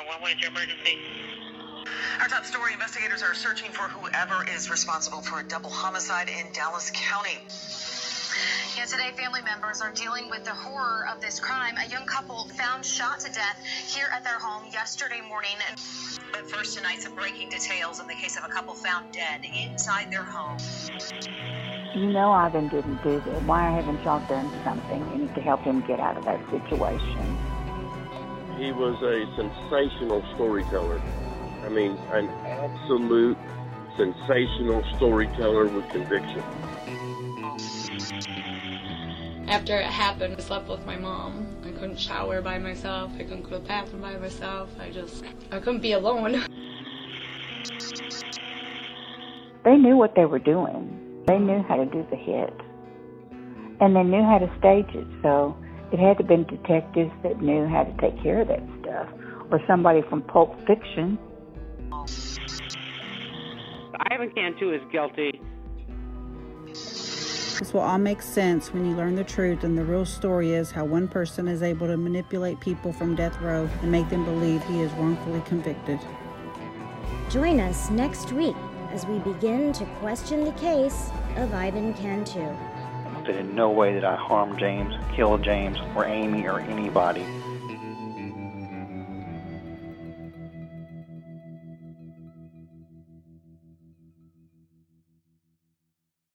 What is your emergency? Our top story, investigators are searching for whoever is responsible for a double homicide in Dallas County. Yeah, today family members are dealing with the horror of this crime. A young couple found shot to death here at their home yesterday morning. But first tonight, some breaking details in the case of a couple found dead inside their home. You know Ivan didn't do that. Why haven't y'all done something to help him get out of that situation? He was a sensational storyteller. I mean, an absolute sensational storyteller with conviction. After it happened, I slept with my mom. I couldn't shower by myself. I couldn't go to the bathroom by myself. I couldn't be alone. They knew what they were doing. They knew how to do the hit. And they knew how to stage it, so it had to have been detectives that knew how to take care of that stuff, or somebody from Pulp Fiction. Ivan Cantu is guilty. This will all make sense when you learn the truth, and the real story is how one person is able to manipulate people from death row and make them believe he is wrongfully convicted. Join us next week as we begin to question the case of Ivan Cantu. That in no way did I harm James, kill James, or Amy, or anybody.